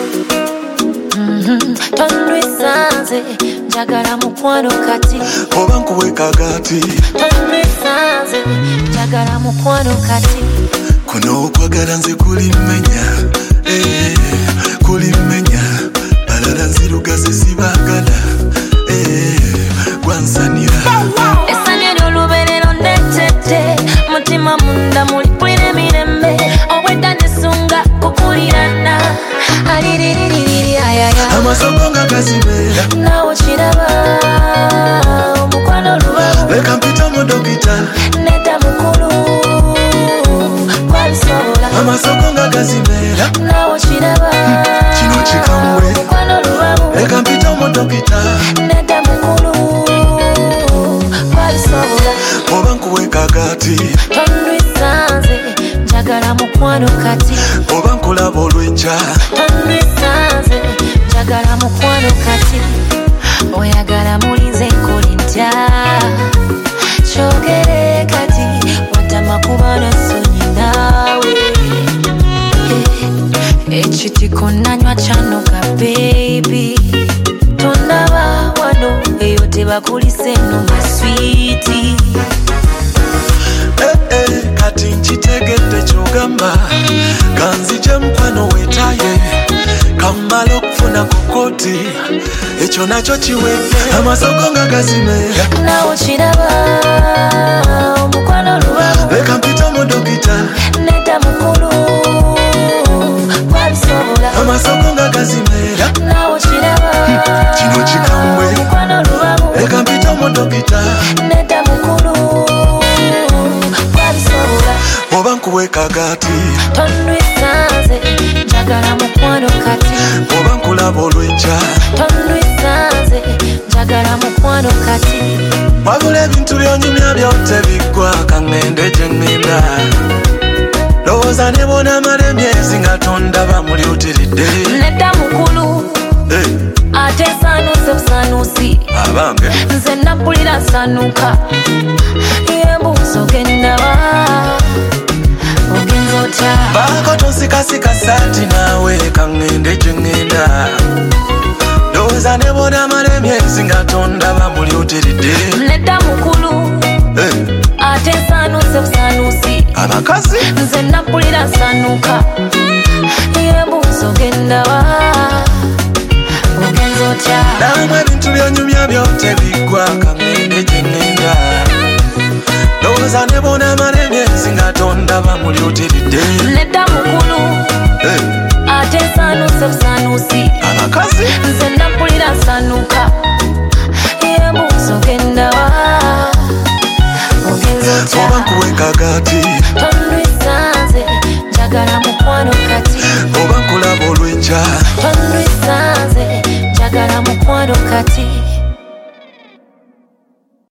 Tondwisanze njagala mukwano kati oba nkuweka gati Tondwisanze njagala mukwano kati kuno okwagala nze kulimenya kulimenya balala nzirugaze sibagala gwansanira essanyu ly'olubeerero ndetedde mutima munda mulipulira emirembe obwedda nzisunga kukulirana aliriririri ayaya amasogo nga gazibeera nawe kiraba omukwano lubabu leka mpita mu dokita nedda mukulu kwabisobola amasogo nga gazibeera nawe kiraba kino kikambwe omukwano lubabu leka mpita mu dokita nedda mukulu kwabisobola oba nkuweka gati tondwisanze njagala mukwano kati oba nkulaba olw'enkya tondwisanze njagala mukwano kati oyagala mulinze nkola ntya kyogere kati watama kuba nassonyi naawe ekitiko nanywa kyanoga bebi tondaba wano eyo tebakulise no maswiti kati nkitegedde kyogamba kanzije mukwano wetaye kamala okufuna ku kooti ekyo nakyo kiwedde amasogo nga gazimeera nawe kiraba omukwano lubabu leka mpita mu dokita nedda mukulu kwabisobola amasogo nga gazimeera nawe kiraba kino kikambwe omukwano lubabu leka mpita mu dokita nedda mukulu kwabisobola oba nkuweka gati tondwisanze njagala mukwano kati oba nkulaba olw'enkya tondwisanze njagala mukwano kati wabula ebintu byonyumya byotebiggwa kaŋŋende gye ŋŋenda lowooza ne boonamala emyezi nga tondaba mulyutiridde nedda mukulu ate nsanuuse busanuusi abange nze nappulira nsanuka yembuuza ogendaba ogenza otya baako tonsikasika saati naawe kaŋŋende gye ŋŋenda lowooza ne boonamala emyezi nga tondaba mulyutiridde nedda mukulu ate nsanuuse busanuusi abakazi nze nappulira nsanuka yembuuza ogendaba ogenza otya namwe ebintu byonyumya byotebiggwa kaŋŋende gye ŋŋenda lowooza ne boonamala emyezi nga tondaba mulyutiridde nedda mukulu ate nsanuuse busanuusi abakazi nze nappulira nsanuka yembuuza ogendaba ogenza otya oba nkuweka gati tondwisanze njagala mukwano kati oba nkulaba olw'enkya tondwisanze njagala mukwano kati